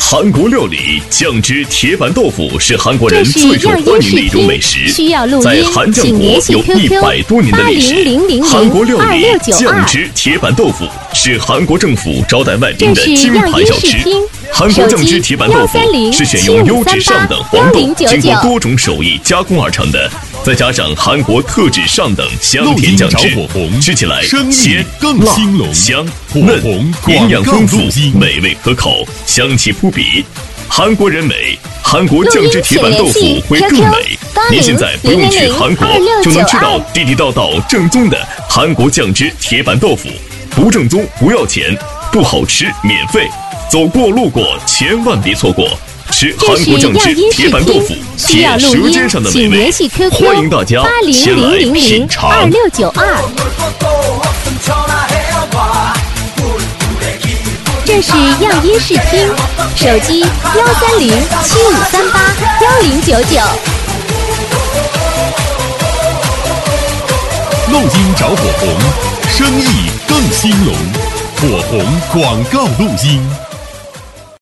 韩国料理酱汁铁板豆腐是韩国人最受欢迎的一种美食，在韩酱国有100多年的历史。韩国料理酱汁铁板豆腐是韩国政府招待外宾的金牌小吃。韩国酱汁铁板豆腐是选用优质上等黄豆，经过多种手艺加工而成的，再加上韩国特制上等香甜酱汁，吃起来鲜、辣、香、嫩，营养丰富，美味可口，香气扑鼻。韩国人美，韩国酱汁铁板豆腐会更美。您现在不用去韩国，就能吃到地地道道正宗的韩国酱汁铁板豆腐，不正宗不要钱，不好吃免费。走过路过千万别错过，吃韩国酱汁铁板豆腐，体验舌尖上的美味。欢迎大家前来品尝。 2692。这是样音视听，手机13075381099。 录音找火红，生意更兴隆，火红广告录音。